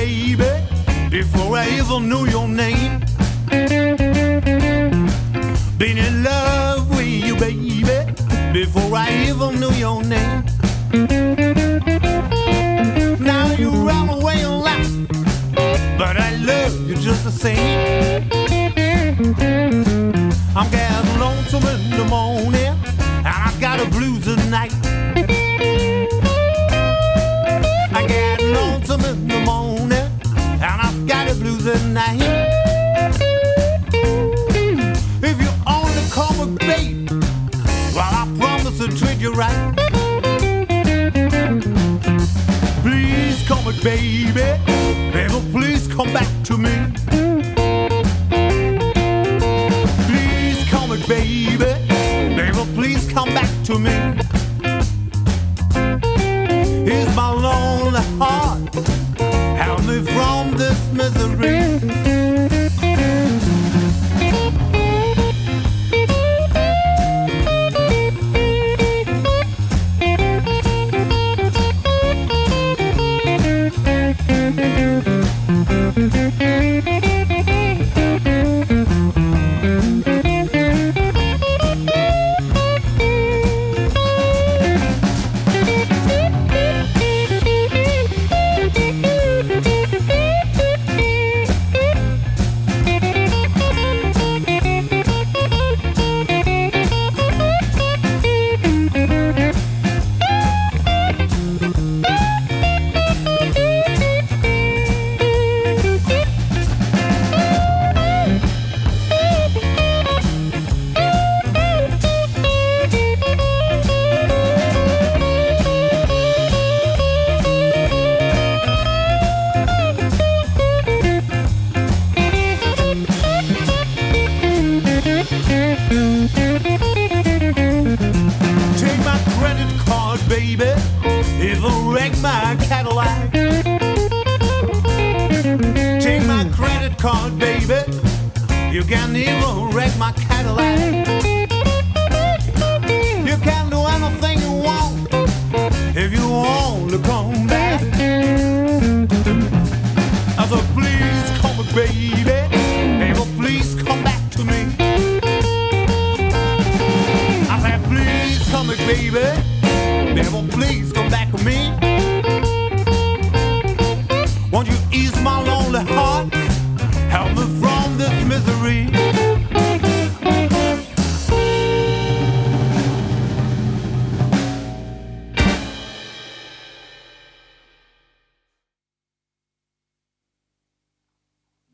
baby, before I even knew your name. Been in love with you, baby, before I even knew your name. Now you run away and laugh, but I love you just the same. I'm getting lonesome in the morning, and I got a blues at night. I get lonesome in the morning, and I've got a blues at night. If you only call me babe, well, I promise to treat you right. Please call me baby, baby, please come back to me. Please call me baby, baby, please come back to me. Here's my lonely heart, help me from this misery. Baby, it'll wreck my Cadillac. Take my credit card, baby, you can even wreck my Cadillac. You can do anything you want if you only come back. I said, please come back, baby, baby, please come back to me. I said, please come back, baby, baby, please come back with me. Won't you ease my